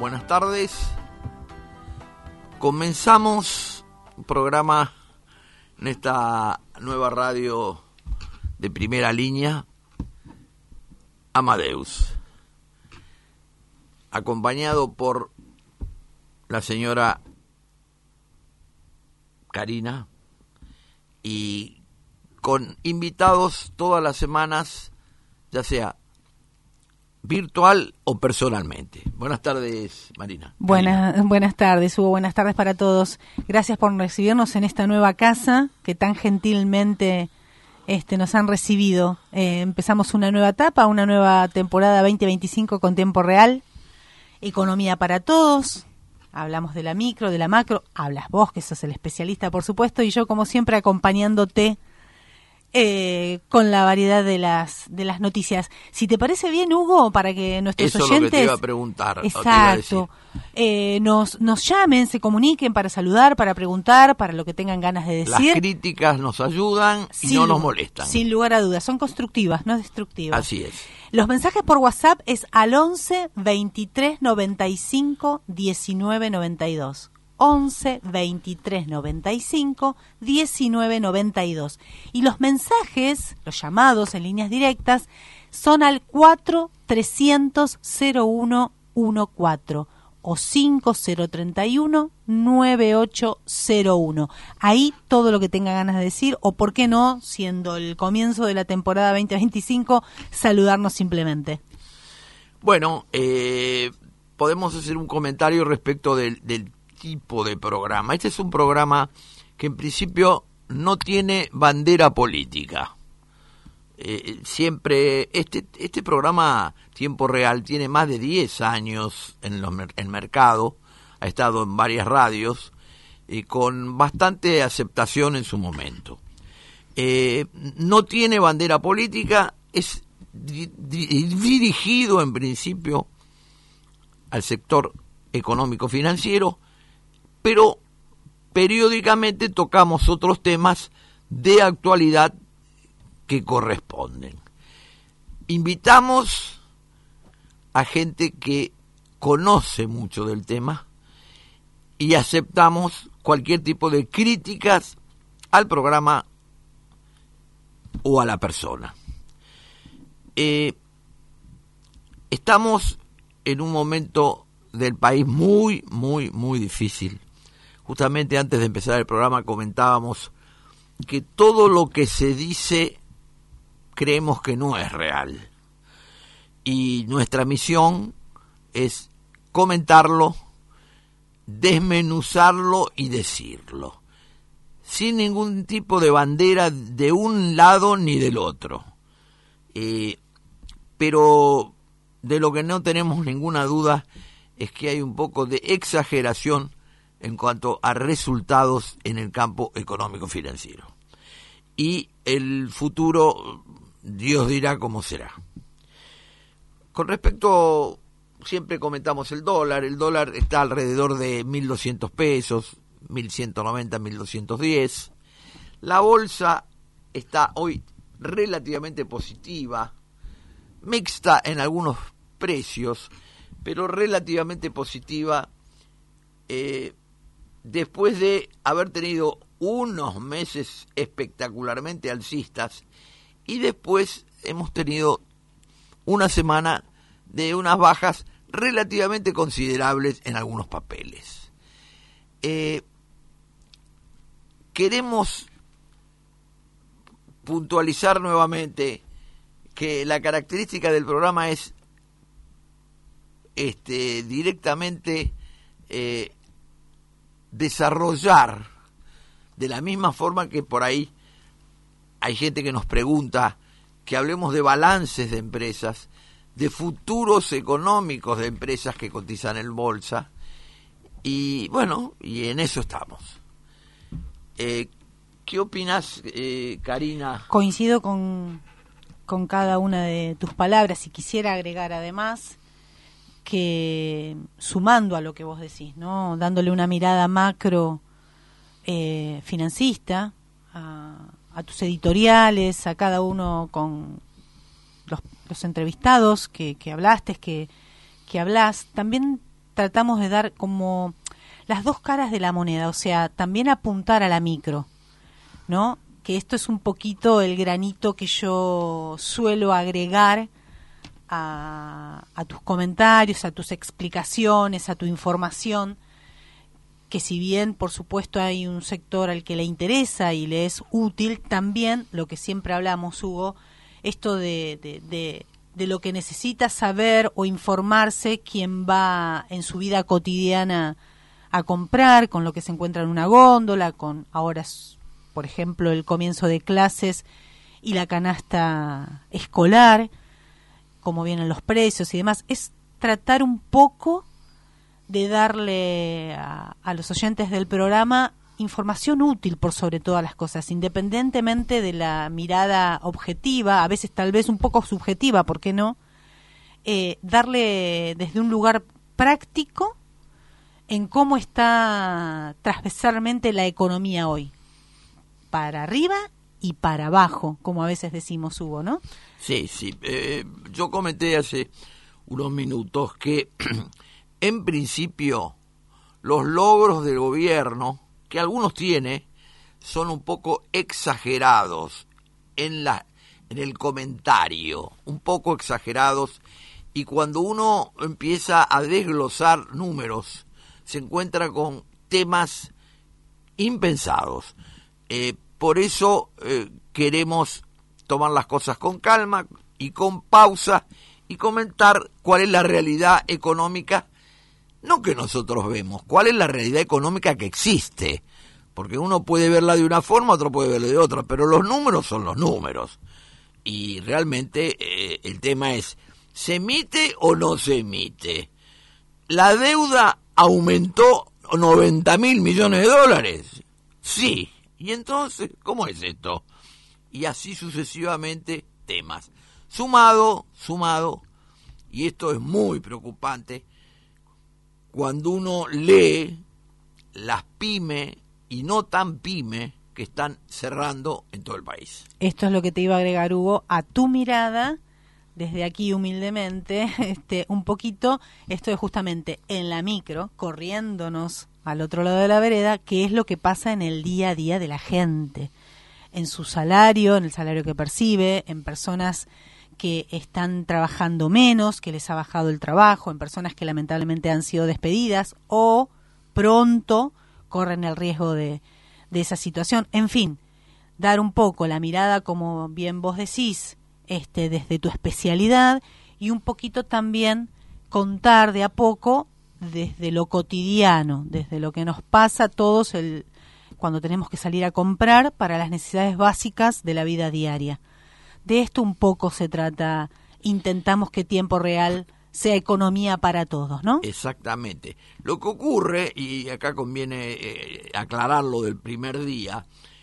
buenas tardes. Comenzamos un programa en esta nueva radio de primera línea, Amadeus, acompañado por la señora Karina y con invitados todas las semanas, ya sea virtual o personalmente. Buenas tardes, Marina. Buenas tardes, Hugo. Buenas tardes para todos. Gracias por recibirnos en esta nueva casa que tan gentilmente nos han recibido. Empezamos una nueva etapa, una nueva temporada 2025 con tiempo real. Economía para todos. Hablamos de la micro, de la macro. Hablas vos, que sos el especialista, por supuesto, y yo, como siempre, acompañándote con la variedad de las noticias. Si te parece bien, Hugo, para que nuestros oyentes... Eso es lo que te iba a preguntar. Exacto. Nos llamen, se comuniquen para saludar, para preguntar, para lo que tengan ganas de decir. Las críticas nos ayudan y no nos molestan. Sin lugar a dudas, son constructivas, no destructivas. Así es. Los mensajes por WhatsApp es al 11 23 95 19 92. 11 23 95 19 92. Y los mensajes, los llamados en líneas directas, son al 4 300 01 14 o 5031 9801. Ahí todo lo que tenga ganas de decir, o por qué no, siendo el comienzo de la temporada 2025, saludarnos simplemente. Bueno, podemos hacer un comentario respecto del tipo de programa. Este es un programa que en principio no tiene bandera política. Siempre este programa Tiempo Real tiene más de 10 años en el mercado, ha estado en varias radios y con bastante aceptación en su momento. No tiene bandera política, es dirigido en principio al sector económico financiero, pero periódicamente tocamos otros temas de actualidad que corresponden. Invitamos a gente que conoce mucho del tema y aceptamos cualquier tipo de críticas al programa o a la persona. Estamos en un momento del país muy, muy, muy difícil. Justamente antes de empezar el programa comentábamos que todo lo que se dice creemos que no es real. Y nuestra misión es comentarlo, desmenuzarlo y decirlo, sin ningún tipo de bandera de un lado ni del otro. Pero de lo que no tenemos ninguna duda es que hay un poco de exageración en cuanto a resultados en el campo económico-financiero. Y el futuro, Dios dirá cómo será. Con respecto, siempre comentamos el dólar está alrededor de 1.200 pesos, 1.190, 1.210. La bolsa está hoy relativamente positiva, mixta en algunos precios, pero relativamente positiva, después de haber tenido unos meses espectacularmente alcistas y después hemos tenido una semana de unas bajas relativamente considerables en algunos papeles. Queremos puntualizar nuevamente que la característica del programa es directamente desarrollar, de la misma forma que por ahí hay gente que nos pregunta que hablemos de balances de empresas, de futuros económicos de empresas que cotizan en bolsa, y bueno, y en eso estamos. ¿Qué opinas, Karina? Coincido con cada una de tus palabras y quisiera agregar además que, sumando a lo que vos decís, ¿no?, dándole una mirada macro financista a tus editoriales, a cada uno con los entrevistados que hablaste, que hablás, también tratamos de dar como las dos caras de la moneda, o sea, también apuntar a la micro, ¿no? Que esto es un poquito el granito que yo suelo agregar a tus comentarios, a tus explicaciones, a tu información, que si bien por supuesto hay un sector al que le interesa y le es útil, también lo que siempre hablamos, Hugo, esto de lo que necesita saber o informarse quien va en su vida cotidiana a comprar, con lo que se encuentra en una góndola, con ahora, por ejemplo, el comienzo de clases y la canasta escolar, cómo vienen los precios y demás. Es tratar un poco de darle a los oyentes del programa información útil por sobre todas las cosas, independientemente de la mirada objetiva, a veces tal vez un poco subjetiva, ¿por qué no? Darle desde un lugar práctico en cómo está transversalmente la economía hoy, para arriba y para abajo, como a veces decimos, Hugo, ¿no? Sí. Yo comenté hace unos minutos que en principio los logros del gobierno, que algunos tiene, son un poco exagerados en el comentario, un poco exagerados, y cuando uno empieza a desglosar números, se encuentra con temas impensados. Por eso queremos tomar las cosas con calma y con pausa y comentar cuál es la realidad económica, no que nosotros vemos, cuál es la realidad económica que existe, porque uno puede verla de una forma, otro puede verla de otra, pero los números son los números, y realmente el tema es, ¿se emite o no se emite? ¿La deuda aumentó 90.000 millones de dólares? Sí. Y entonces, ¿cómo es esto? Y así sucesivamente temas. Sumado, y esto es muy preocupante, cuando uno lee las pymes y no tan pymes que están cerrando en todo el país. Esto es lo que te iba a agregar, Hugo, a tu mirada, desde aquí humildemente, un poquito, esto es justamente en la micro, corriéndonos al otro lado de la vereda, qué es lo que pasa en el día a día de la gente, en su salario, en el salario que percibe, en personas que están trabajando menos, que les ha bajado el trabajo, en personas que lamentablemente han sido despedidas o pronto corren el riesgo de esa situación. En fin, dar un poco la mirada, como bien vos decís, desde tu especialidad, y un poquito también contar de a poco desde lo cotidiano, desde lo que nos pasa a todos cuando tenemos que salir a comprar para las necesidades básicas de la vida diaria. De esto un poco se trata, intentamos que Tiempo Real sea economía para todos, ¿no? Exactamente. Lo que ocurre, y acá conviene aclararlo del primer día,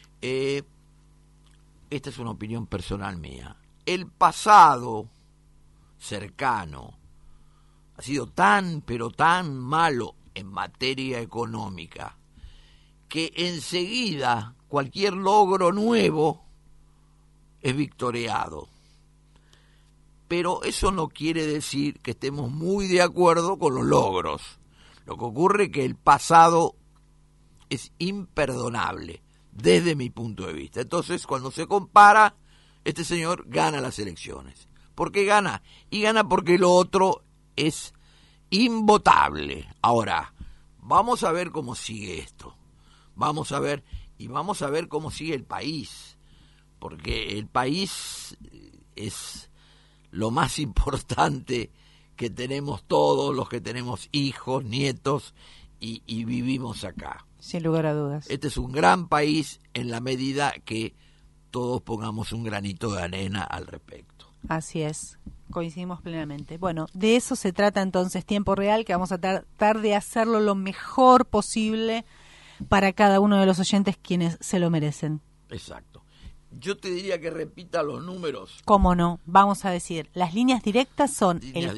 esta es una opinión personal mía. El pasado cercano ha sido tan, pero tan malo en materia económica que enseguida cualquier logro nuevo es victoriado. Pero eso no quiere decir que estemos muy de acuerdo con los logros. Lo que ocurre es que el pasado es imperdonable desde mi punto de vista. Entonces, cuando se compara, este señor gana las elecciones. ¿Por qué gana? Y gana porque lo otro es invotable. Ahora, vamos a ver cómo sigue esto. Vamos a ver cómo sigue el país. Porque el país es lo más importante que tenemos todos los que tenemos hijos, nietos y vivimos acá. Sin lugar a dudas. Este es un gran país en la medida que todos pongamos un granito de arena al respecto. Así es, coincidimos plenamente. Bueno, de eso se trata entonces Tiempo Real, que vamos a tratar de hacerlo lo mejor posible para cada uno de los oyentes quienes se lo merecen. Exacto. Yo te diría que repita los números. ¿Cómo no? Vamos a decir, las líneas directas son el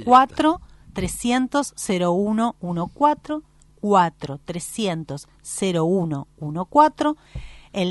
4-300-0114, 4-300-0114, el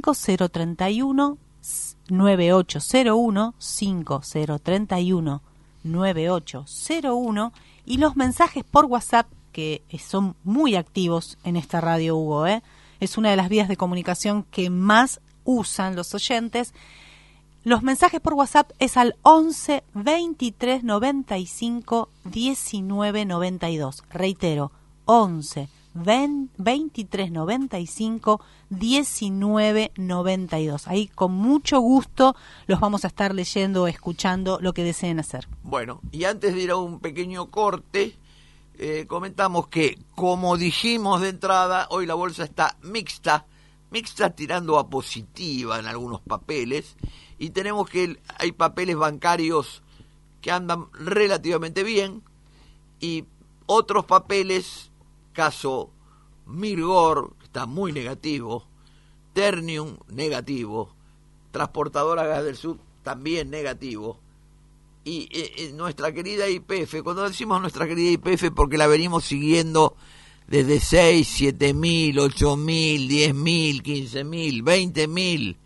5031-9801, 5031-9801, y los mensajes por WhatsApp que son muy activos en esta radio, Hugo, ¿eh? Es una de las vías de comunicación que más usan los oyentes. Los mensajes por WhatsApp es al 11 23 95 19 92. Reitero, 11 23 95 19 92. Ahí con mucho gusto los vamos a estar leyendo o escuchando lo que deseen hacer. Bueno, y antes de ir a un pequeño corte, comentamos que, como dijimos de entrada, hoy la bolsa está mixta tirando a positiva en algunos papeles, y tenemos que hay papeles bancarios que andan relativamente bien, y otros papeles, caso Mirgor, que está muy negativo, Ternium negativo, Transportadora Gas del Sur también negativo, y nuestra querida YPF, cuando decimos nuestra querida YPF porque la venimos siguiendo desde 6, 7 mil, 8 mil, 10 mil, 15 mil, 20 mil,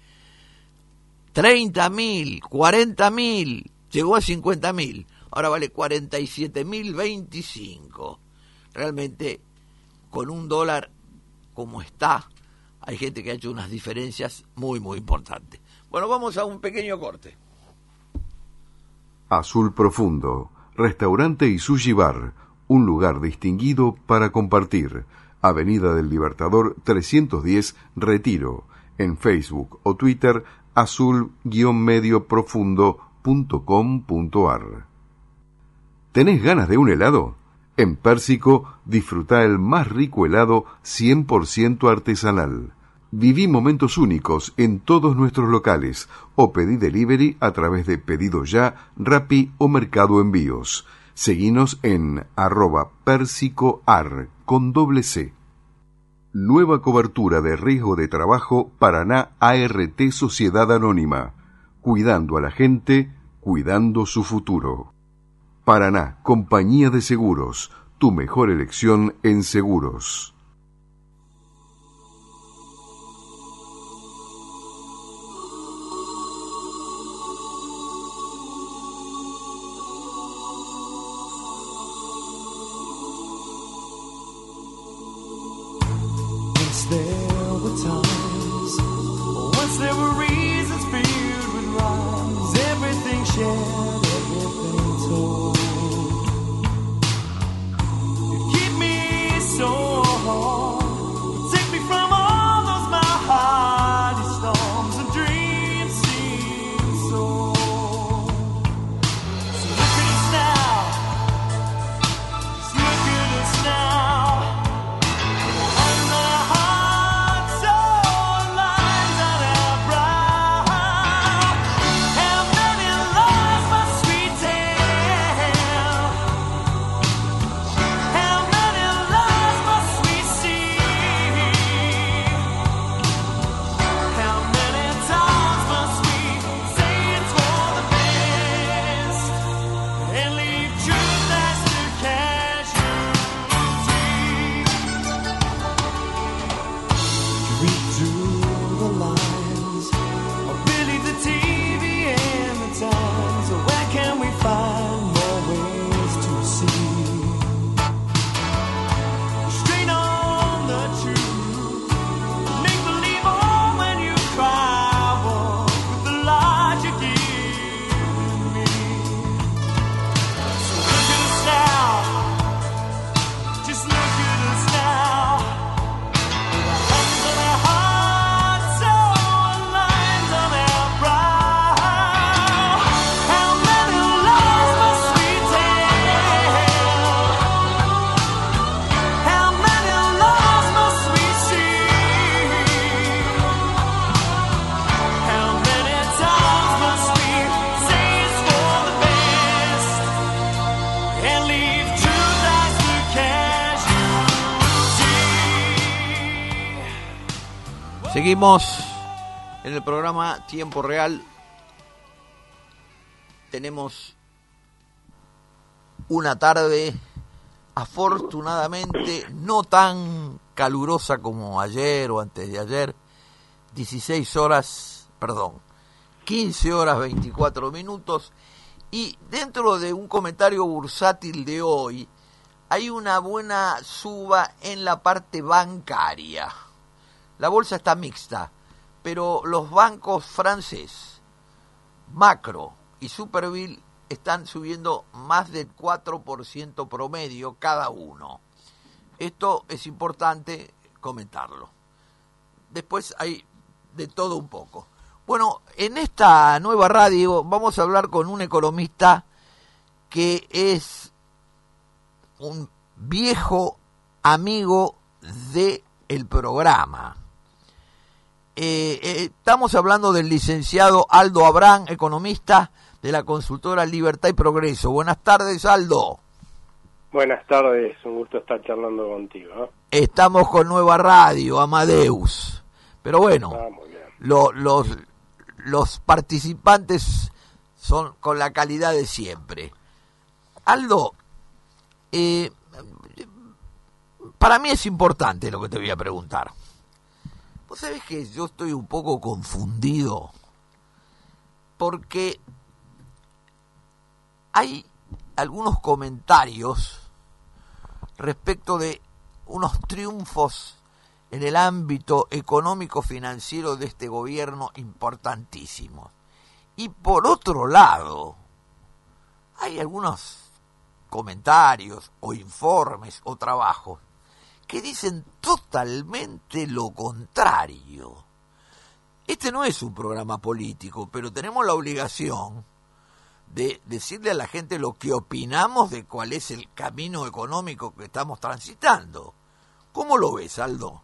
30 mil, 40 mil, llegó a 50 mil, ahora vale 47.025. Realmente, con un dólar como está, hay gente que ha hecho unas diferencias muy, muy importantes. Bueno, vamos a un pequeño corte. Azul Profundo, restaurante y sushi bar, un lugar distinguido para compartir. Avenida del Libertador 310, Retiro. En Facebook o Twitter, azul-medioprofundo.com.ar. ¿Tenés ganas de un helado? En Pérsico, disfruta el más rico helado 100% artesanal. Viví momentos únicos en todos nuestros locales o pedí delivery a través de Pedido Ya, Rappi o Mercado Envíos. Seguinos en @persicoar con C. Nueva cobertura de riesgo de trabajo Paraná ART Sociedad Anónima. Cuidando a la gente, cuidando su futuro. Paraná, Compañía de Seguros. Tu mejor elección en seguros. Seguimos en el programa Tiempo Real. Tenemos una tarde afortunadamente no tan calurosa como ayer o antes de ayer. 15 horas 24 minutos. Y dentro de un comentario bursátil de hoy, hay una buena suba en la parte bancaria. La bolsa está mixta, pero los bancos francés, Macro y Superville, están subiendo más del 4% promedio cada uno. Esto es importante comentarlo. Después hay de todo un poco. Bueno, en esta nueva radio vamos a hablar con un economista que es un viejo amigo del programa. Estamos hablando del licenciado Aldo Abrán, economista de la consultora Libertad y Progreso. Buenas tardes, Aldo. Buenas tardes, un gusto estar charlando contigo, ¿eh? Estamos con nueva radio, Amadeus. Pero bueno, muy bien. los participantes son con la calidad de siempre. Aldo, para mí es importante lo que te voy a preguntar. Vos sabés que yo estoy un poco confundido porque hay algunos comentarios respecto de unos triunfos en el ámbito económico-financiero de este gobierno importantísimos. Y por otro lado, hay algunos comentarios o informes o trabajos que dicen totalmente lo contrario. Este no es un programa político, pero tenemos la obligación de decirle a la gente lo que opinamos de cuál es el camino económico que estamos transitando. ¿Cómo lo ves, Aldo?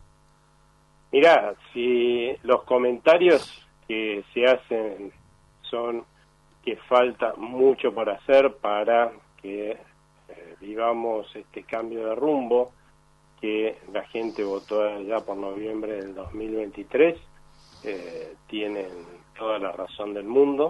Mirá, si los comentarios que se hacen son que falta mucho por hacer para que vivamos este cambio de rumbo, que la gente votó ya por noviembre del 2023, tienen toda la razón del mundo,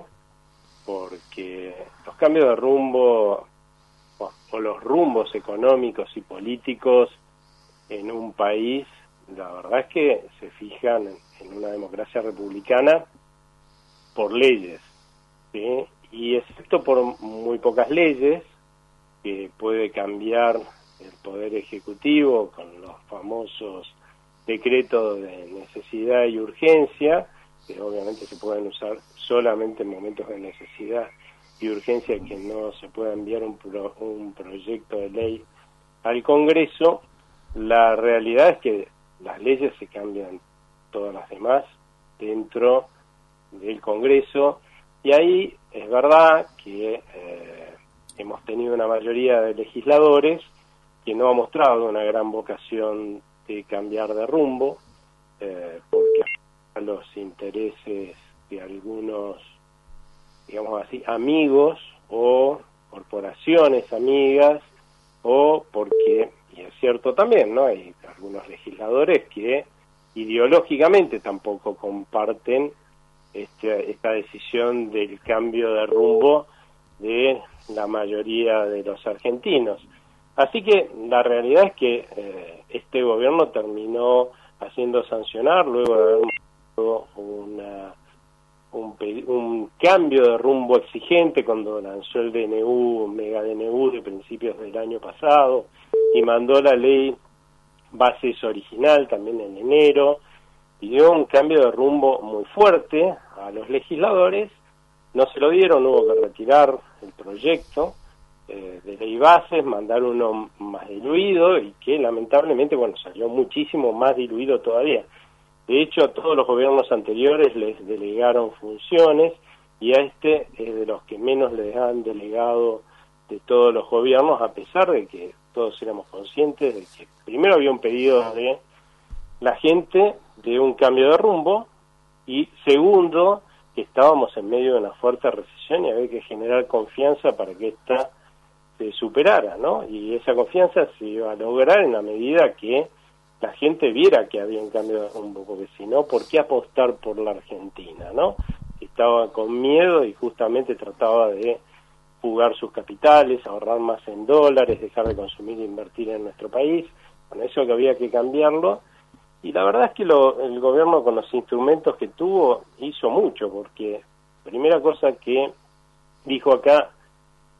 porque los cambios de rumbo o los rumbos económicos y políticos en un país, la verdad es que se fijan en una democracia republicana por leyes, ¿sí? Y excepto por muy pocas leyes que puede cambiar el Poder Ejecutivo con los famosos decretos de necesidad y urgencia, que obviamente se pueden usar solamente en momentos de necesidad y urgencia, que no se pueda enviar un proyecto de ley al Congreso. La realidad es que las leyes se cambian todas las demás dentro del Congreso, y ahí es verdad que hemos tenido una mayoría de legisladores que no ha mostrado una gran vocación de cambiar de rumbo, porque a los intereses de algunos, digamos así, amigos o corporaciones amigas, o porque, y es cierto también, ¿no?, hay algunos legisladores que ideológicamente tampoco comparten esta decisión del cambio de rumbo de la mayoría de los argentinos. Así que la realidad es que este gobierno terminó haciendo sancionar, luego de haber mostrado un cambio de rumbo exigente cuando lanzó el DNU, mega DNU de principios del año pasado, y mandó la ley bases original también en enero, y dio un cambio de rumbo muy fuerte a los legisladores. No se lo dieron, hubo que retirar el proyecto de ley bases, mandar uno más diluido, y que lamentablemente, bueno, salió muchísimo más diluido todavía. De hecho, a todos los gobiernos anteriores les delegaron funciones, y a este es de los que menos les han delegado de todos los gobiernos, a pesar de que todos éramos conscientes de que primero había un pedido de la gente de un cambio de rumbo, y segundo, que estábamos en medio de una fuerte recesión y había que generar confianza para que esta se superara, ¿no? Y esa confianza se iba a lograr en la medida que la gente viera que había un cambio de rumbo, porque si no, ¿por qué apostar por la Argentina, no? Estaba con miedo y justamente trataba de fugar sus capitales, ahorrar más en dólares, dejar de consumir e invertir en nuestro país. Bueno, eso que había que cambiarlo, y la verdad es que el gobierno, con los instrumentos que tuvo, hizo mucho, porque primera cosa que dijo acá,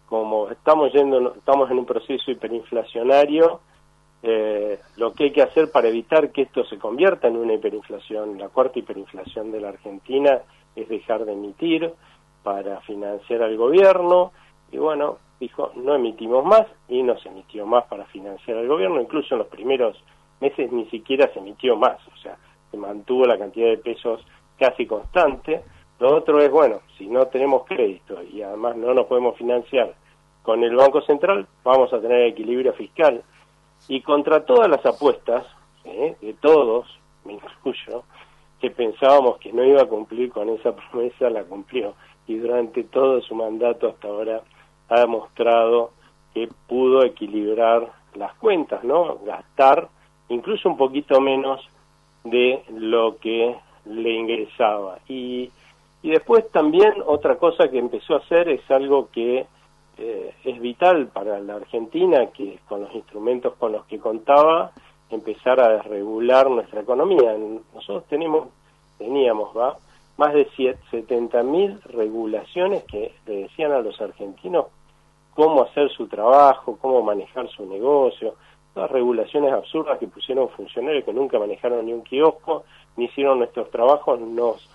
como estamos en un proceso hiperinflacionario, lo que hay que hacer para evitar que esto se convierta en una hiperinflación, la cuarta hiperinflación de la Argentina, es dejar de emitir para financiar al gobierno. Y bueno, dijo, no emitimos más, y no se emitió más para financiar al gobierno. Incluso en los primeros meses ni siquiera se emitió más, o sea, se mantuvo la cantidad de pesos casi constante. Lo otro es, bueno, si no tenemos crédito y además no nos podemos financiar con el Banco Central, vamos a tener equilibrio fiscal. Y contra todas las apuestas, de todos, me incluyo, que pensábamos que no iba a cumplir con esa promesa, la cumplió. Y durante todo su mandato hasta ahora ha demostrado que pudo equilibrar las cuentas, ¿no? Gastar incluso un poquito menos de lo que le ingresaba. Y después también otra cosa que empezó a hacer es algo que es vital para la Argentina, que con los instrumentos con los que contaba, empezar a desregular nuestra economía. Nosotros teníamos más de 70.000 regulaciones que le decían a los argentinos cómo hacer su trabajo, cómo manejar su negocio, todas regulaciones absurdas que pusieron funcionarios que nunca manejaron ni un kiosco, ni hicieron nuestros trabajos, nos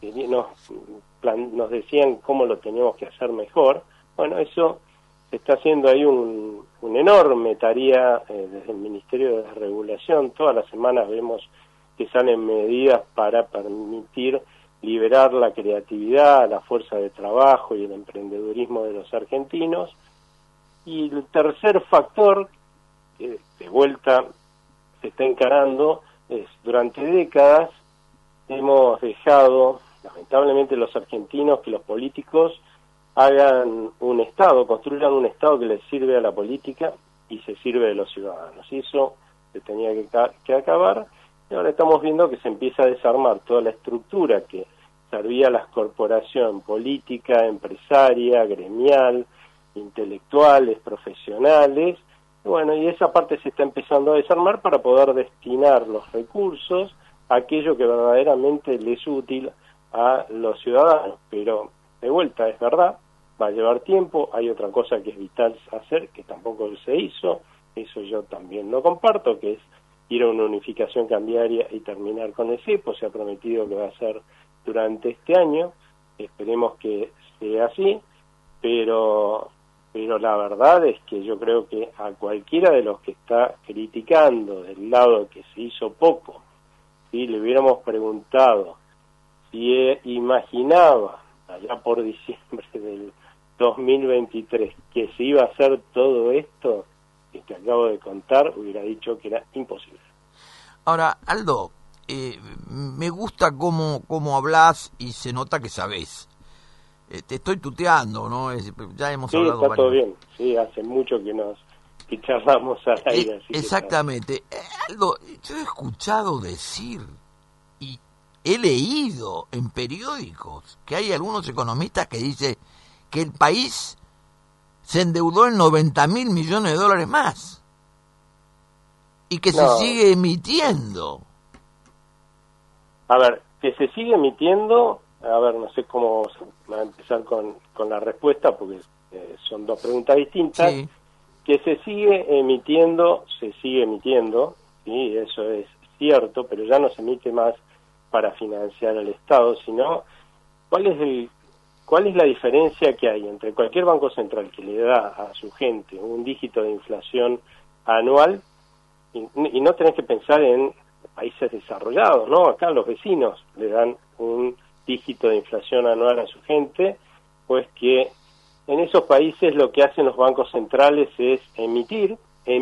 decían cómo lo teníamos que hacer mejor. Bueno, eso se está haciendo ahí una enorme tarea desde el Ministerio de Desregulación. Todas las semanas vemos que salen medidas para permitir liberar la creatividad, la fuerza de trabajo y el emprendedurismo de los argentinos. Y el tercer factor, que de vuelta se está encarando, es durante décadas hemos dejado, lamentablemente los argentinos, que los políticos hagan un Estado, construyan un Estado que les sirve a la política y se sirve de los ciudadanos. Y eso se tenía que acabar. Y ahora estamos viendo que se empieza a desarmar toda la estructura que servía a la corporación política, empresaria, gremial, intelectuales, profesionales. Y bueno, y esa parte se está empezando a desarmar para poder destinar los recursos a aquello que verdaderamente les es útil a los ciudadanos. Pero de vuelta, es verdad, va a llevar tiempo. Hay otra cosa que es vital hacer, que tampoco se hizo, eso yo también lo comparto, que es ir a una unificación cambiaria y terminar con el cepo. Se ha prometido que va a ser durante este año, esperemos que sea así, pero la verdad es que yo creo que a cualquiera de los que está criticando del lado que se hizo poco, si le hubiéramos preguntado si imaginaba allá por diciembre del 2023 que se iba a hacer todo esto que te acabo de contar, hubiera dicho que era imposible. Ahora, Aldo, me gusta cómo hablas y se nota que sabés. Te estoy tuteando, ¿no? Ya hemos hablado. Sí, está todo bien. Sí, hace mucho que charlamos al aire. Así exactamente. Aldo, yo he escuchado decir y he leído en periódicos que hay algunos economistas que dicen que el país se endeudó en $90.000 millones más y que se sigue emitiendo. A ver, que se sigue emitiendo, a ver, no sé cómo va a empezar con la respuesta, porque son dos preguntas distintas. Sí. Que se sigue emitiendo, sí, eso es cierto, pero ya no se emite más para financiar al Estado, sino ¿cuál es la diferencia que hay entre cualquier banco central que le da a su gente un dígito de inflación anual, y no tenés que pensar en países desarrollados, ¿no? Acá los vecinos le dan un dígito de inflación anual a su gente, pues que en esos países lo que hacen los bancos centrales es emiten,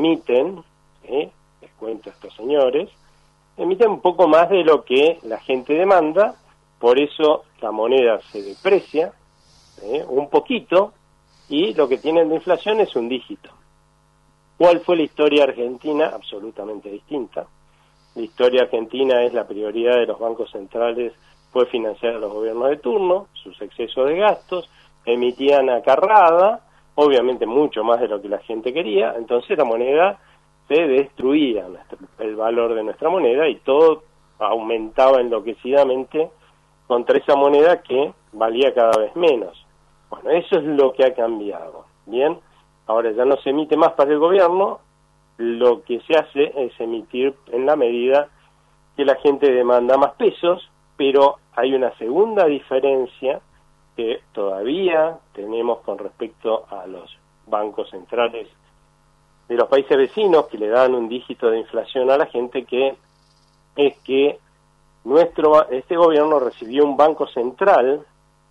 les cuento a estos señores, emiten un poco más de lo que la gente demanda, por eso la moneda se deprecia un poquito, y lo que tienen de inflación es un dígito. ¿Cuál fue la historia argentina? Absolutamente distinta. La historia argentina es la prioridad de los bancos centrales, fue financiar a los gobiernos de turno, sus excesos de gastos, emitían a carrada, obviamente mucho más de lo que la gente quería, entonces la moneda se destruía, el valor de nuestra moneda, y todo aumentaba enloquecidamente contra esa moneda que valía cada vez menos. Bueno, eso es lo que ha cambiado. Bien, ahora ya no se emite más para el gobierno, lo que se hace es emitir en la medida que la gente demanda más pesos, pero hay una segunda diferencia que todavía tenemos con respecto a los bancos centrales de los países vecinos que le dan un dígito de inflación a la gente, que es que este gobierno recibió un banco central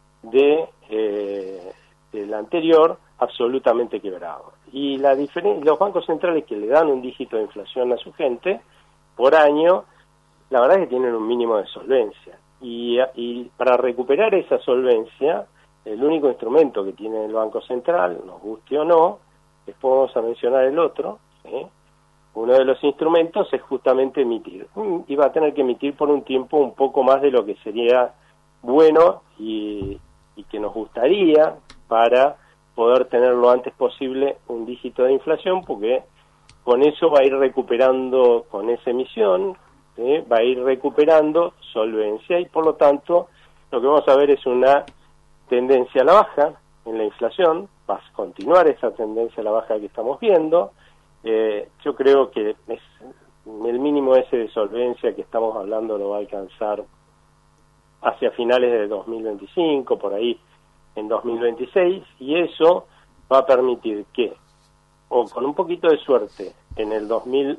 del anterior absolutamente quebrado. Y los bancos centrales que le dan un dígito de inflación a su gente por año, la verdad es que tienen un mínimo de solvencia. Y para recuperar esa solvencia, el único instrumento que tiene el Banco Central, nos guste o no, después vamos a mencionar el otro, ¿sí? Uno de los instrumentos es justamente emitir. Y va a tener que emitir por un tiempo un poco más de lo que sería bueno y que nos gustaría para poder tener lo antes posible un dígito de inflación, porque con eso va a ir recuperando, con esa emisión, ¿sí? Va a ir recuperando solvencia y por lo tanto lo que vamos a ver es una tendencia a la baja en la inflación, va a continuar esa tendencia a la baja que estamos viendo. Yo creo que el mínimo ese de solvencia que estamos hablando lo va a alcanzar hacia finales de 2025, por ahí en 2026, y eso va a permitir que, o con un poquito de suerte, en el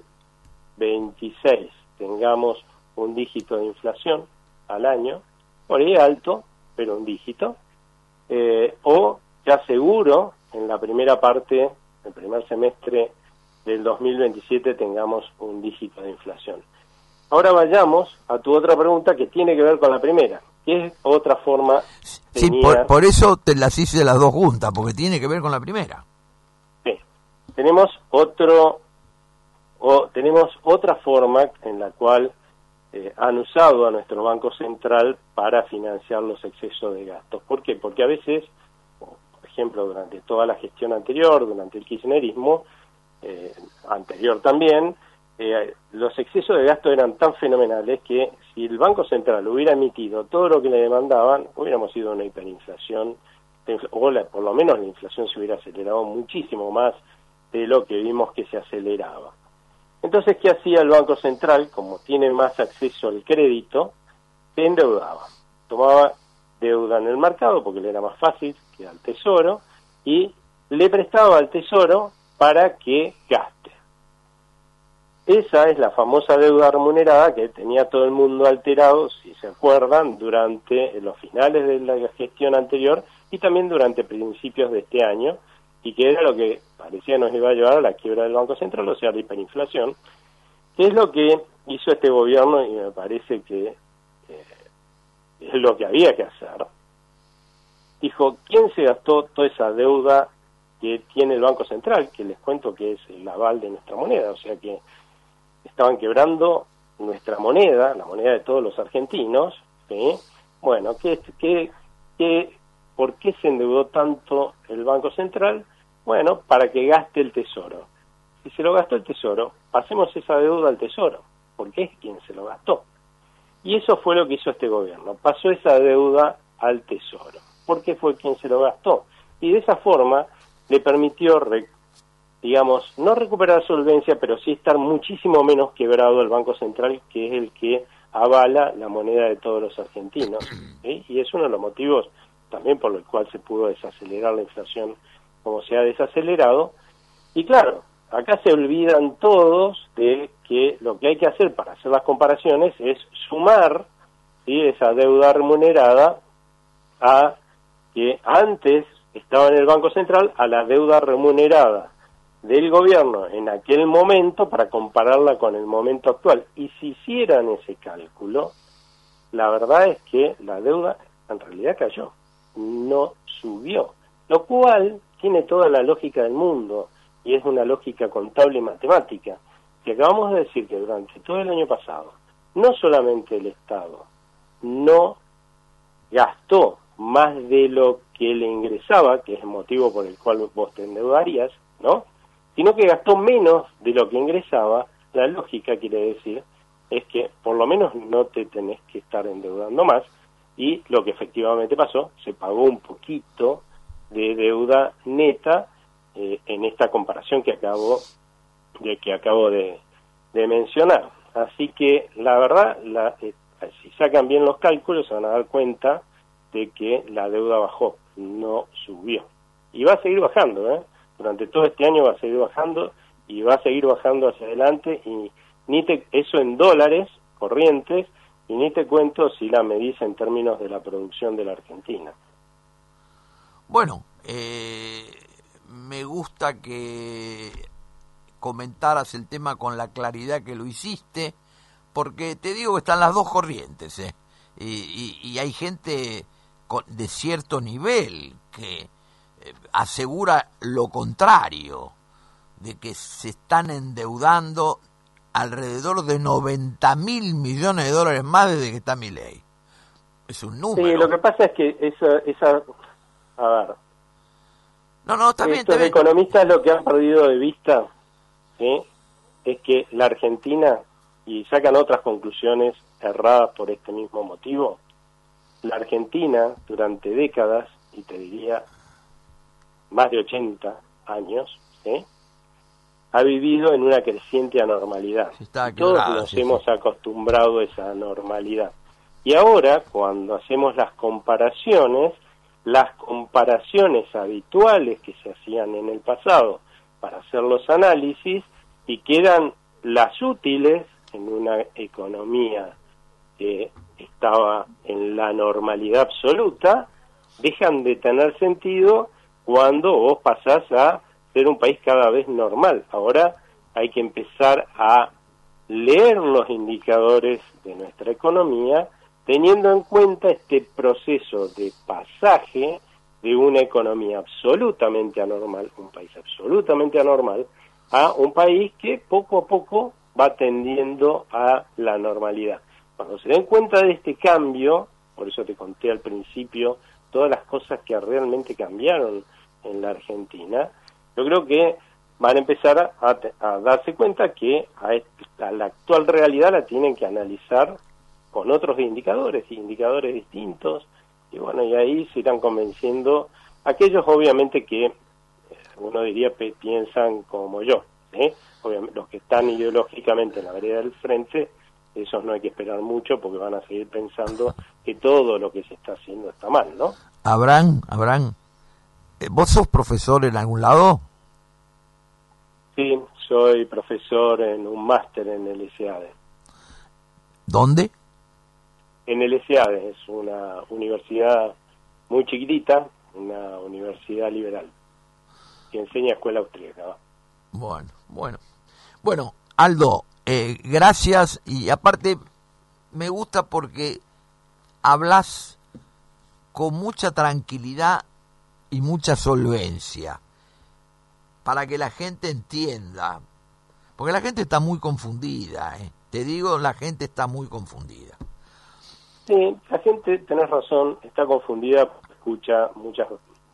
2026 tengamos un dígito de inflación al año, por ahí alto, pero un dígito, o ya seguro en la primera parte, el primer semestre del 2027 tengamos un dígito de inflación. Ahora vayamos a tu otra pregunta que tiene que ver con la primera. ¿Qué es otra forma? Sí, por eso te las hice las dos juntas, porque tiene que ver con la primera. Sí. Tenemos otra forma en la cual han usado a nuestro Banco Central para financiar los excesos de gastos. ¿Por qué? Porque a veces, por ejemplo, durante toda la gestión anterior, durante el kirchnerismo, anterior también, los excesos de gasto eran tan fenomenales que si el Banco Central hubiera emitido todo lo que le demandaban, hubiéramos ido a una hiperinflación, o por lo menos la inflación se hubiera acelerado muchísimo más de lo que vimos que se aceleraba. Entonces, ¿qué hacía el Banco Central? Como tiene más acceso al crédito, se endeudaba. Tomaba deuda en el mercado porque le era más fácil que al Tesoro y le prestaba al Tesoro para que gaste. Esa es la famosa deuda remunerada que tenía todo el mundo alterado, si se acuerdan, durante los finales de la gestión anterior y también durante principios de este año, y que era lo que parecía nos iba a llevar a la quiebra del Banco Central, o sea, la hiperinflación, que es lo que hizo este gobierno y me parece que es lo que había que hacer. Dijo, ¿quién se gastó toda esa deuda que tiene el Banco Central? Que les cuento que es el aval de nuestra moneda, o sea que estaban quebrando nuestra moneda, la moneda de todos los argentinos, ¿sí? Bueno, ¿por qué se endeudó tanto el Banco Central? Bueno, para que gaste el Tesoro. Si se lo gastó el Tesoro, pasemos esa deuda al Tesoro, porque es quien se lo gastó. Y eso fue lo que hizo este gobierno, pasó esa deuda al Tesoro, porque fue quien se lo gastó. Y de esa forma le permitió, digamos, no recuperar solvencia, pero sí estar muchísimo menos quebrado el Banco Central, que es el que avala la moneda de todos los argentinos, ¿sí? Y es uno de los motivos también por el cual se pudo desacelerar la inflación como se ha desacelerado. Y claro, acá se olvidan todos de que lo que hay que hacer para hacer las comparaciones es sumar, ¿sí?, esa deuda remunerada a que antes estaba en el Banco Central, a la deuda remunerada del gobierno en aquel momento, para compararla con el momento actual. Y si hicieran ese cálculo, la verdad es que la deuda en realidad cayó, no subió, lo cual tiene toda la lógica del mundo, y es una lógica contable y matemática, que acabamos de decir que durante todo el año pasado, no solamente el Estado no gastó más de lo que le ingresaba, que es el motivo por el cual vos te endeudarías, ¿no?, sino que gastó menos de lo que ingresaba. La lógica quiere decir es que por lo menos no te tenés que estar endeudando más, y lo que efectivamente pasó, se pagó un poquito de deuda neta en esta comparación que acabo de mencionar. Así que la verdad, si sacan bien los cálculos se van a dar cuenta de que la deuda bajó, no subió. Y va a seguir bajando, durante todo este año va a seguir bajando y va a seguir bajando hacia adelante, y eso en dólares corrientes, y ni te cuento si la medís en términos de la producción de la Argentina. Bueno, me gusta que comentaras el tema con la claridad que lo hiciste, porque te digo que están las dos corrientes, y hay gente de cierto nivel que asegura lo contrario, de que se están endeudando alrededor de 90.000 millones de dólares más desde que está Milei. Es un número. Sí, lo que pasa es que a ver, está bien, estos economistas lo que han perdido de vista, ¿sí?, es que la Argentina, y sacan otras conclusiones erradas por este mismo motivo, la Argentina durante décadas, y te diría más de 80 años, ¿sí?, ha vivido en una creciente anormalidad. Todos nos hemos acostumbrado a esa normalidad. Y ahora, cuando hacemos las comparaciones habituales que se hacían en el pasado para hacer los análisis, y quedan las útiles en una economía que estaba en la normalidad absoluta, dejan de tener sentido cuando vos pasás a ser un país cada vez normal. Ahora hay que empezar a leer los indicadores de nuestra economía teniendo en cuenta este proceso de pasaje de una economía absolutamente anormal, un país absolutamente anormal, a un país que poco a poco va tendiendo a la normalidad. Cuando se den cuenta de este cambio, por eso te conté al principio todas las cosas que realmente cambiaron en la Argentina, yo creo que van a empezar a darse cuenta que a la actual realidad la tienen que analizar con otros indicadores distintos, y bueno, y ahí se irán convenciendo aquellos obviamente que uno diría piensan como yo, obviamente los que están ideológicamente en la vereda del frente, esos no hay que esperar mucho porque van a seguir pensando que todo lo que se está haciendo está mal, ¿no? Abraham, ¿vos sos profesor en algún lado? Sí, soy profesor en un máster en el SEADE. ¿Dónde? En el SEADE, es una universidad muy chiquitita, una universidad liberal, que enseña escuela austríaca. Bueno, Aldo, gracias, y aparte me gusta porque hablas con mucha tranquilidad y mucha solvencia para que la gente entienda, porque la gente está muy confundida, te digo, la gente está muy confundida. Sí, la gente, tenés razón, está confundida porque escucha muchas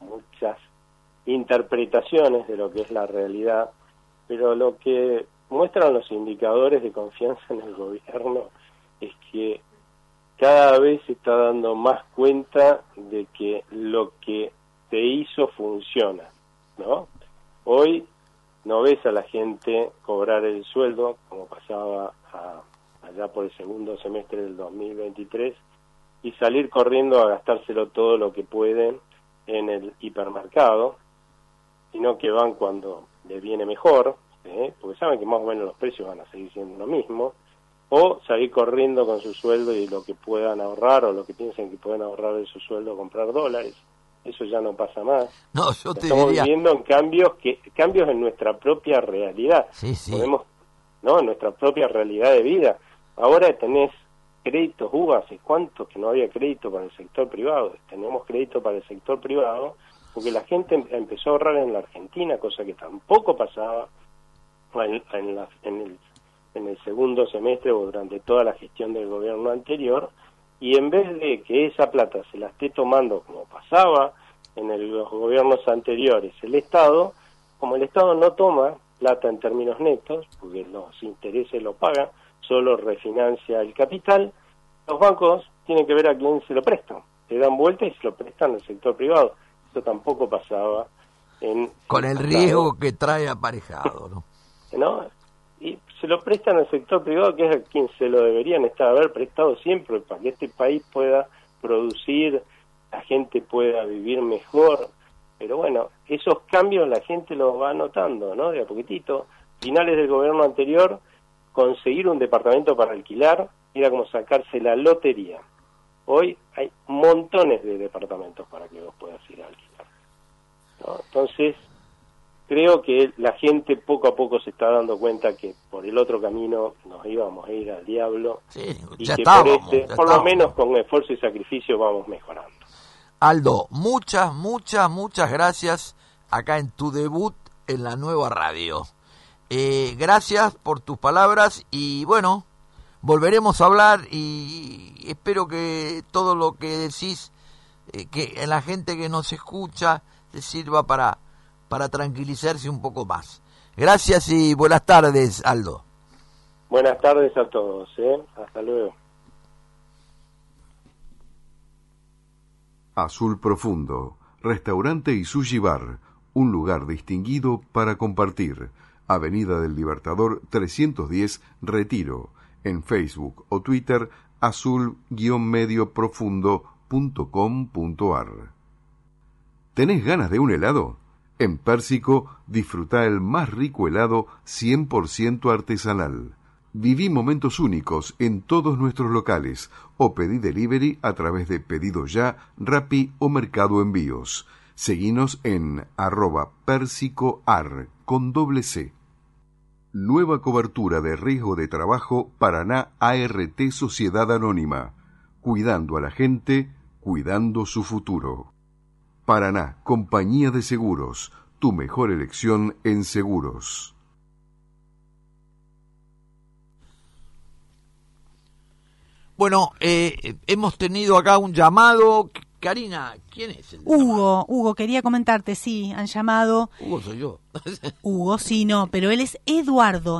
interpretaciones de lo que es la realidad, pero lo que muestran los indicadores de confianza en el gobierno es que cada vez se está dando más cuenta de que lo que se hizo funciona, ¿no? Hoy no ves a la gente cobrar el sueldo como pasaba allá por el segundo semestre del 2023 y salir corriendo a gastárselo todo lo que pueden en el hipermercado, sino que van cuando les viene mejor, porque saben que más o menos los precios van a seguir siendo lo mismo, o salir corriendo con su sueldo y lo que puedan ahorrar o lo que piensen que pueden ahorrar de su sueldo comprar dólares. Eso ya no pasa más. No, yo te Estamos diría... viviendo en cambios en nuestra propia realidad. Sí. En nuestra propia realidad de vida. Ahora tenés créditos, hace cuánto que no había crédito para el sector privado. Tenemos crédito para el sector privado porque la gente empezó a ahorrar en la Argentina, cosa que tampoco pasaba en el segundo semestre o durante toda la gestión del gobierno anterior, y en vez de que esa plata se la esté tomando como pasaba en los gobiernos anteriores el Estado, como el Estado no toma plata en términos netos, porque los intereses lo paga, solo refinancia el capital, los bancos tienen que ver a quién se lo prestan, se dan vuelta y se lo prestan al sector privado. Eso tampoco pasaba con el riesgo que trae aparejado, ¿no? ¿No? Y se lo prestan al sector privado, que es a quien se lo deberían haber prestado siempre, para que este país pueda producir, la gente pueda vivir mejor. Pero bueno, esos cambios la gente los va notando, ¿no? De a poquitito. Finales del gobierno anterior, conseguir un departamento para alquilar era como sacarse la lotería. Hoy hay montones de departamentos para que vos puedas ir a alquilar, ¿no? Entonces, creo que la gente poco a poco se está dando cuenta que por el otro camino nos íbamos a ir al diablo, Sí, y ya que estábamos, por lo menos con esfuerzo y sacrificio vamos mejorando. Aldo, muchas gracias acá en tu debut en la nueva radio. Gracias por tus palabras y bueno, volveremos a hablar y espero que todo lo que decís, que la gente que nos escucha, te sirva para tranquilizarse un poco más. Gracias y buenas tardes, Aldo. Buenas tardes a todos, hasta luego. Azul Profundo, restaurante y sushi bar, un lugar distinguido para compartir. Avenida del Libertador 310, Retiro. En Facebook o Twitter, azul-medioprofundo.com.ar. ¿Tenés ganas de un helado? En Pérsico, disfruta el más rico helado 100% artesanal. Viví momentos únicos en todos nuestros locales o pedí delivery a través de Pedido Ya, Rappi o Mercado Envíos. Seguinos en @persicoar con C. Nueva cobertura de riesgo de trabajo Paraná ART Sociedad Anónima. Cuidando a la gente, cuidando su futuro. Paraná, Compañía de Seguros. Tu mejor elección en seguros. Bueno, hemos tenido acá un llamado. Karina, ¿quién es el llamado? Hugo, quería comentarte, sí, han llamado. Hugo soy yo. Hugo, sí, no, pero él es Eduardo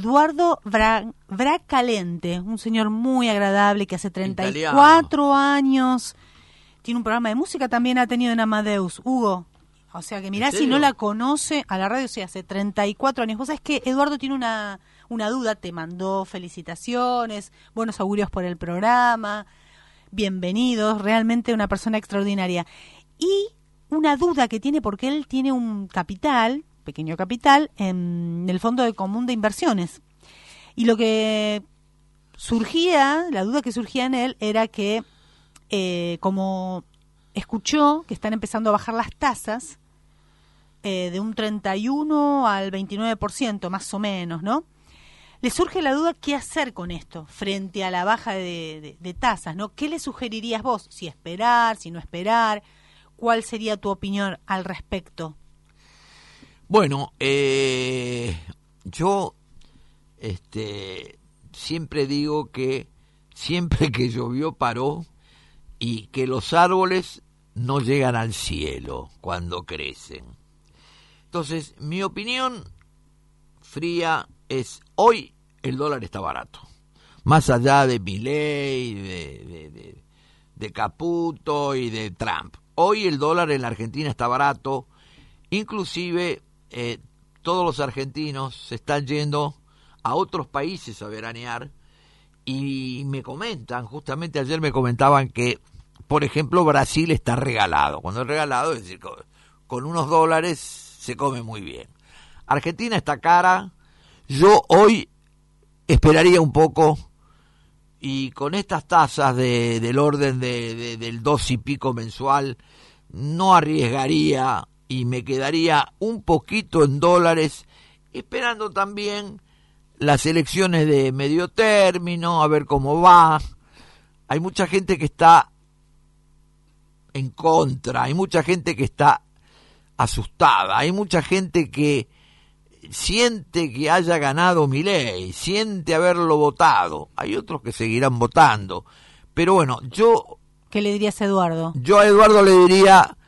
Bracalente, un señor muy agradable que hace 34 años tiene un programa de música, también ha tenido en Amadeus. Hugo, o sea que mirá si no la conoce a la radio, sí, hace 34 años. Vos sabés que Eduardo tiene una duda, te mandó felicitaciones, buenos augurios por el programa, bienvenidos, realmente una persona extraordinaria. Y una duda que tiene porque él tiene un capital, pequeño capital, en el Fondo Común de Inversiones. Y lo que surgía, la duda que surgía en él era que como escuchó que están empezando a bajar las tasas de un 31 al 29%, más o menos, ¿no? Le surge la duda qué hacer con esto frente a la baja de tasas, ¿no? ¿Qué le sugerirías vos? Si esperar, si no esperar, ¿cuál sería tu opinión al respecto? Bueno, yo siempre digo que siempre que llovió paró y que los árboles no llegan al cielo cuando crecen. Entonces, mi opinión fría es, hoy el dólar está barato. Más allá de Milei, de Caputo y de Trump. Hoy el dólar en la Argentina está barato. Inclusive todos los argentinos se están yendo a otros países a veranear y me comentan, justamente ayer me comentaban que, por ejemplo, Brasil está regalado. Cuando es regalado, es decir, con unos dólares se come muy bien. Argentina está cara. Yo hoy esperaría un poco y con estas tasas del orden del 2 y pico mensual no arriesgaría y me quedaría un poquito en dólares, esperando también las elecciones de medio término, a ver cómo va. Hay mucha gente que está en contra, hay mucha gente que está asustada, hay mucha gente que siente que haya ganado Milei, siente haberlo votado, hay otros que seguirán votando, pero bueno, yo... ¿Qué le dirías a Eduardo? Yo a Eduardo le diría,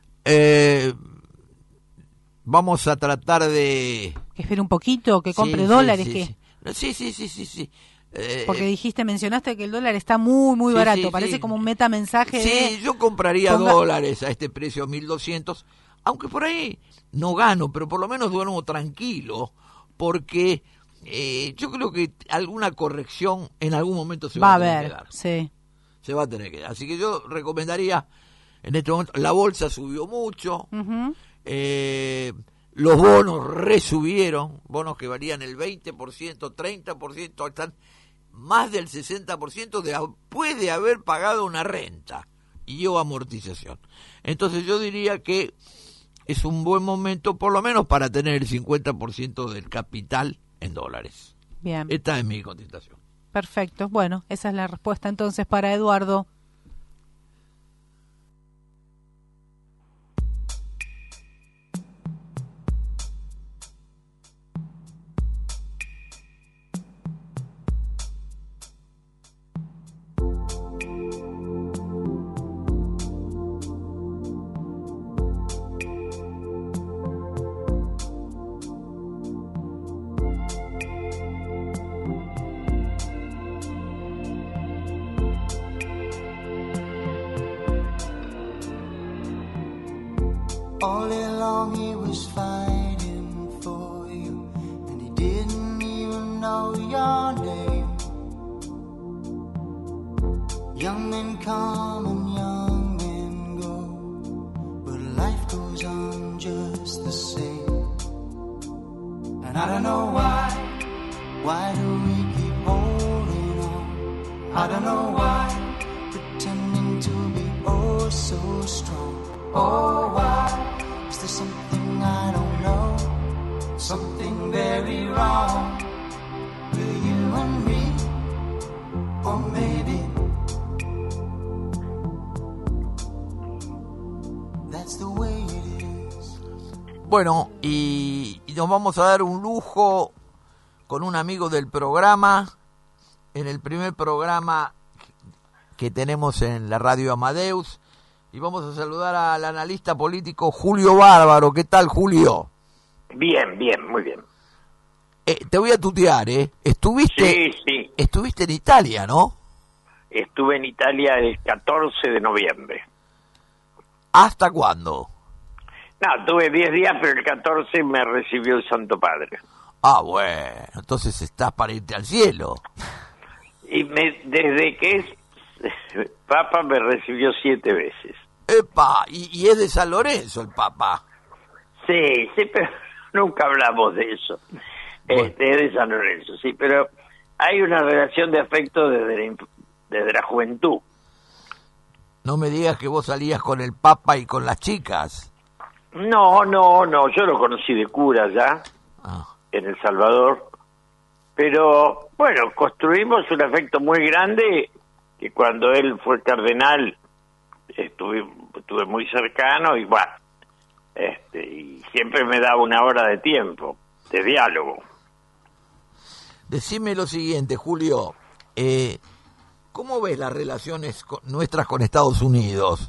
vamos a tratar de... Que espere un poquito, que compre dólares, sí. Sí. Porque mencionaste que el dólar está muy barato, parece como un metamensaje. Sí, yo compraría dólares a este precio 1.200, aunque por ahí no gano, pero por lo menos duermo tranquilo, porque yo creo que alguna corrección en algún momento se va a tener que dar. Sí. Se va a tener que dar. Así que yo recomendaría, en este momento, la bolsa subió mucho, los bonos resubieron, bonos que valían el 20%, 30%, están más del 60% después de haber pagado una renta y o amortización. Entonces yo diría que es un buen momento, por lo menos, para tener el 50% del capital en dólares. Bien. Esta es mi contestación. Perfecto. Bueno, esa es la respuesta entonces para Eduardo. All day long he was fighting for you, and he didn't even know your name. Young men come and young men go, but life goes on just the same. And I don't know why do we keep holding on? I don't know why, pretending to be oh so strong. Oh, why is there something I don't know? Something very wrong with you and me, or maybe that's the way it is. Bueno, y nos vamos a dar un lujo con un amigo del programa, en el primer programa que tenemos en la radio Amadeus. Y vamos a saludar al analista político Julio Bárbaro. ¿Qué tal, Julio? Bien, muy bien. Te voy a tutear, ¿eh? Sí. Estuviste en Italia, ¿no? Estuve en Italia el 14 de noviembre. ¿Hasta cuándo? No, tuve 10 días, pero el 14 me recibió el Santo Padre. Ah, bueno, entonces estás para irte al cielo. Y desde que es Papa me recibió 7 veces. ¡Epa! Y es de San Lorenzo el Papa. Sí, pero nunca hablamos de eso. Bueno. Es de San Lorenzo, sí, pero hay una relación de afecto desde la juventud. No me digas que vos salías con el Papa y con las chicas. No, yo lo conocí de cura ya, en El Salvador, pero bueno, construimos un afecto muy grande que cuando él fue cardenal estuve muy cercano y bueno, y siempre me daba una hora de tiempo, de diálogo. Decime lo siguiente, Julio, ¿cómo ves las relaciones nuestras con Estados Unidos?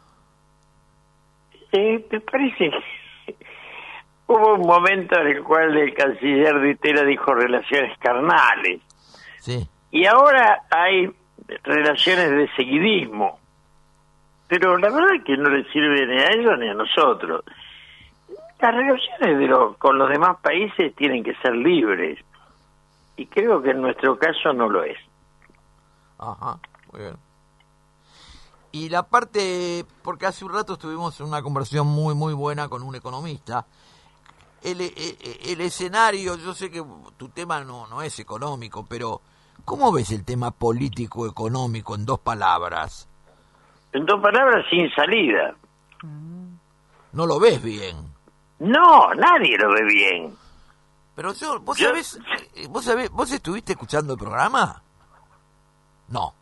Me parece que hubo un momento en el cual el canciller Ditela dijo relaciones carnales. Sí. Y ahora hay relaciones de seguidismo. Pero la verdad es que no le sirve ni a ellos ni a nosotros. Las relaciones con los demás países tienen que ser libres. Y creo que en nuestro caso no lo es. Ajá, muy bien. Y la parte, porque hace un rato estuvimos en una conversación muy, muy buena con un economista. El escenario, yo sé que tu tema no es económico, pero ¿cómo ves el tema político-económico en 2 palabras? En 2 palabras, sin salida. ¿No lo ves bien? No, nadie lo ve bien. Pero ¿vos sabés, vos estuviste escuchando el programa? No.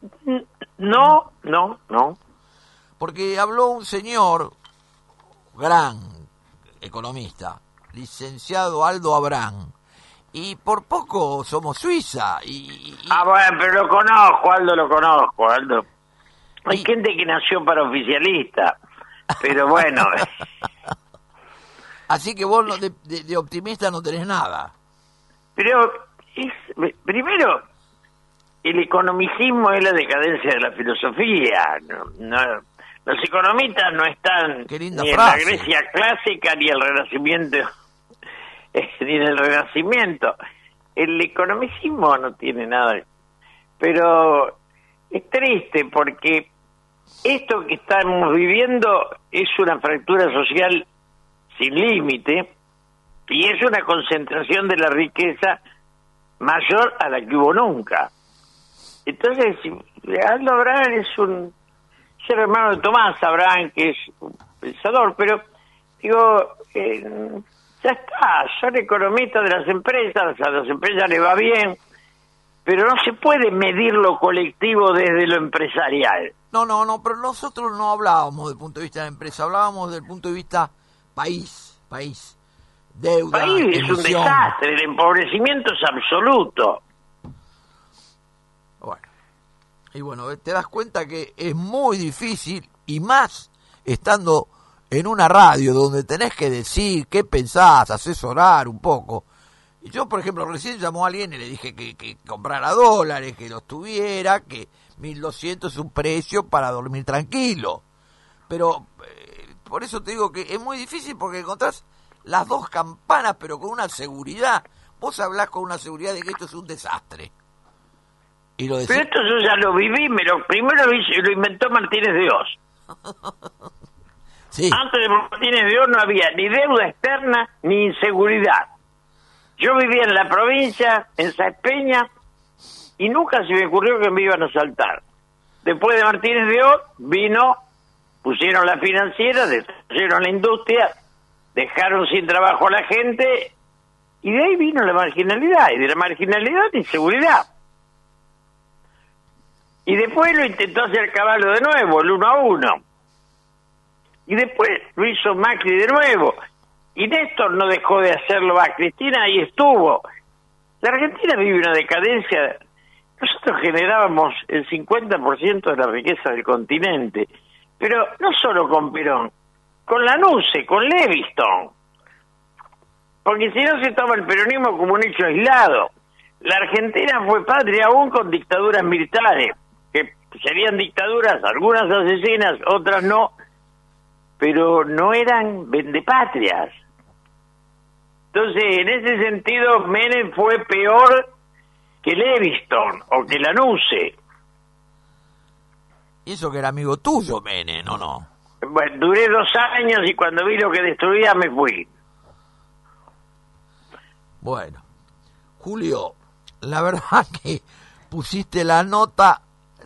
No. Porque habló un señor, gran economista, licenciado Aldo Abrán, y por poco somos Suiza. Bueno, pero lo conozco, Aldo. Hay gente que nació para oficialista, pero bueno. Así que vos de optimista no tenés nada. Pero primero, el economicismo es la decadencia de la filosofía. Los economistas no están Qué linda ni en frase. la Grecia clásica ni el Renacimiento, ni en el Renacimiento. El economicismo no tiene nada. Pero es triste porque esto que estamos viviendo es una fractura social sin límite y es una concentración de la riqueza mayor a la que hubo nunca. Entonces, Aldo Abraham es un ser hermano de Tomás Abraham, que es un pensador, pero digo, ya está, son economistas de las empresas, a las empresas les va bien, pero no se puede medir lo colectivo desde lo empresarial. No, pero nosotros no hablábamos del punto de vista de la empresa, hablábamos del punto de vista país, deuda, El país es un emisión. desastre, el empobrecimiento es absoluto. Bueno, te das cuenta que es muy difícil, y más estando en una radio donde tenés que decir qué pensás, asesorar un poco. Y yo, por ejemplo, recién llamó a alguien y le dije que comprara dólares, que los tuviera, que 1.200 es un precio para dormir tranquilo. Pero por eso te digo que es muy difícil porque encontrás las dos campanas, pero con una seguridad. Vos hablás con una seguridad de que esto es un desastre. Y lo decís. Pero esto yo ya lo viví, primero lo inventó Martínez de Oz. Sí. Antes de Martínez de Oz no había ni deuda externa ni inseguridad. Yo vivía en la provincia, en Sáenz Peña, y nunca se me ocurrió que me iban a asaltar. Después de Martínez de Oz pusieron la financiera, destruyeron la industria, dejaron sin trabajo a la gente, y de ahí vino la marginalidad, y de la marginalidad la inseguridad. Y después lo intentó hacer Caballo de nuevo, el 1-1. Y después lo hizo Macri de nuevo. Y Néstor no dejó de hacerlo a Cristina, ahí estuvo. La Argentina vive una decadencia. Nosotros generábamos el 50% de la riqueza del continente. Pero no solo con Perón, con Lanusse, con Leviston. Porque si no se toma el peronismo como un hecho aislado. La Argentina fue patria aún con dictaduras militares, que serían dictaduras, algunas asesinas, otras no, pero no eran vendepatrias. Entonces, en ese sentido, Menem fue peor que Leviston o que Lanusse. Y eso que era amigo tuyo, Menem, ¿no? Bueno, duré 2 años y cuando vi lo que destruía me fui. Bueno, Julio, la verdad que pusiste la nota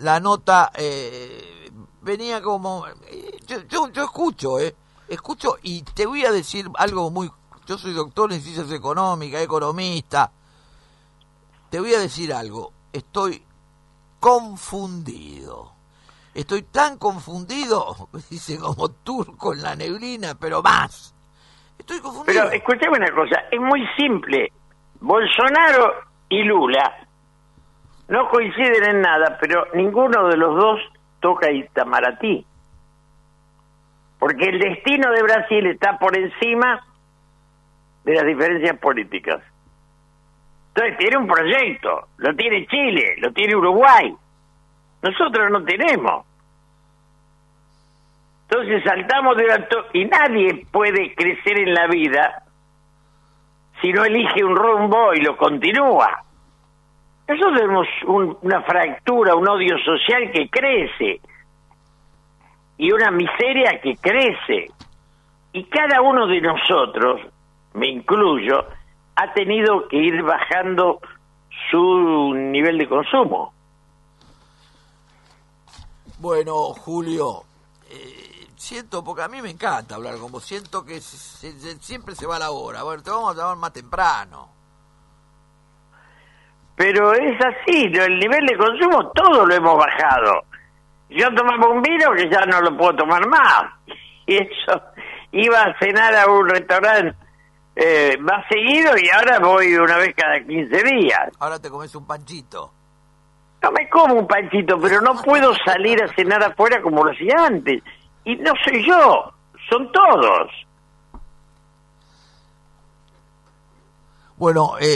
venía como yo escucho y te voy a decir algo muy. Yo soy doctor en ciencias económicas, economista. Te voy a decir algo, estoy confundido. Estoy tan confundido, dice, como turco en la neblina, pero más. Estoy confundido. Pero escúchame una cosa, es muy simple. Bolsonaro y Lula no coinciden en nada, pero ninguno de los dos toca Itamaraty. Porque el destino de Brasil está por encima de las diferencias políticas. Entonces tiene un proyecto, lo tiene Chile, lo tiene Uruguay. Nosotros no tenemos. Entonces saltamos de y nadie puede crecer en la vida si no elige un rumbo y lo continúa. Nosotros tenemos una fractura, un odio social que crece y una miseria que crece. Y cada uno de nosotros, me incluyo, ha tenido que ir bajando su nivel de consumo. Bueno, Julio, siento, porque a mí me encanta hablar con vos, siento que siempre se va la hora. Bueno, te vamos a llamar más temprano. Pero es así, el nivel de consumo todo lo hemos bajado. Yo tomaba un vino que ya no lo puedo tomar más. Y eso, iba a cenar a un restaurante más seguido y ahora voy una vez cada 15 días. Ahora te comes un panchito. No me como un panchito, pero no puedo salir a cenar afuera como lo hacía antes. Y no soy yo, son todos. Bueno,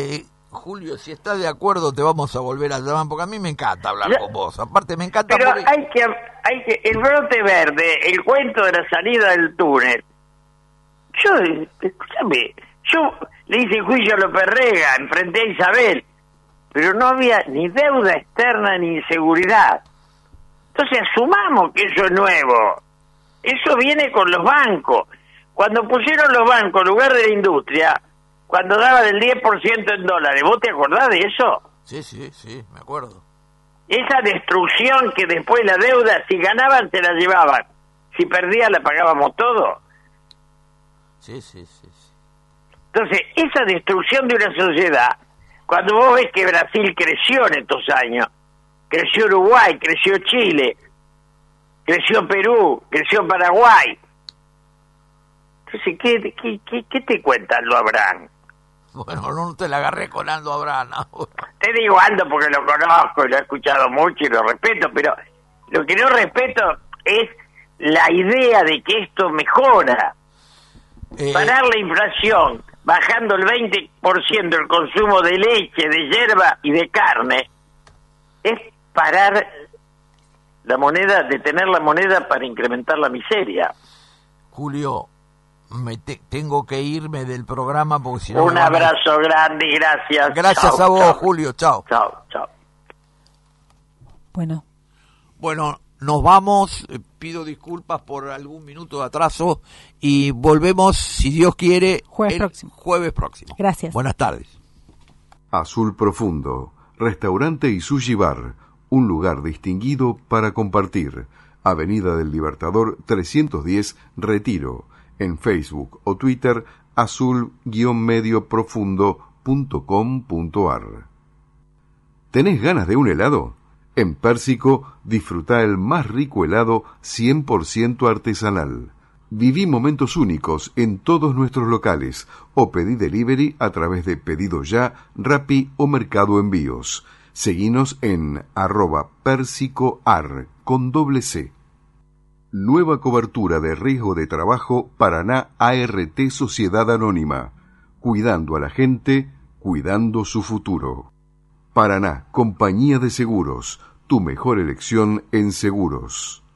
Julio, si estás de acuerdo te vamos a volver a llamar, porque a mí me encanta hablar con vos. Aparte me encanta... Pero porque... hay que... El brote verde, el cuento de la salida del túnel. Escúchame, yo le hice juicio a López Rega, enfrenté a Isabel, pero no había ni deuda externa ni inseguridad. Entonces asumamos que eso es nuevo. Eso viene con los bancos. Cuando pusieron los bancos en lugar de la industria, cuando daban el 10% en dólares, ¿vos te acordás de eso? Sí, me acuerdo. Esa destrucción que después la deuda, si ganaban se la llevaban, si perdían la pagábamos todo. Sí. Entonces, esa destrucción de una sociedad, cuando vos ves que Brasil creció en estos años, creció Uruguay, creció Chile, creció Perú, creció Paraguay. Entonces, ¿qué te cuentan lo Abraham? Bueno, no te la agarré con Aldo Abraham ahora. Te digo Aldo porque lo conozco y lo he escuchado mucho y lo respeto, pero lo que no respeto es la idea de que esto mejora. Parar la inflación, bajando el 20% el consumo de leche, de hierba y de carne, es parar la moneda, detener la moneda para incrementar la miseria. Julio, tengo que irme del programa porque si no... Un abrazo grande y gracias. Gracias chau, a vos, chau. Julio, chao. Chao. Bueno, nos vamos, pido disculpas por algún minuto de atraso y volvemos, si Dios quiere, jueves próximo. Gracias. Buenas tardes. Azul Profundo, restaurante y sushi bar, un lugar distinguido para compartir. Avenida del Libertador 310, Retiro. En Facebook o Twitter, azul-medioprofundo.com.ar. ¿Tenés ganas de un helado? En Pérsico, disfruta el más rico helado 100% artesanal. Viví momentos únicos en todos nuestros locales o pedí delivery a través de Pedido Ya, Rappi o Mercado Envíos. Seguinos en @persicoar con C. Nueva cobertura de riesgo de trabajo Paraná ART Sociedad Anónima. Cuidando a la gente, cuidando su futuro. Paraná, Compañía de Seguros, tu mejor elección en seguros.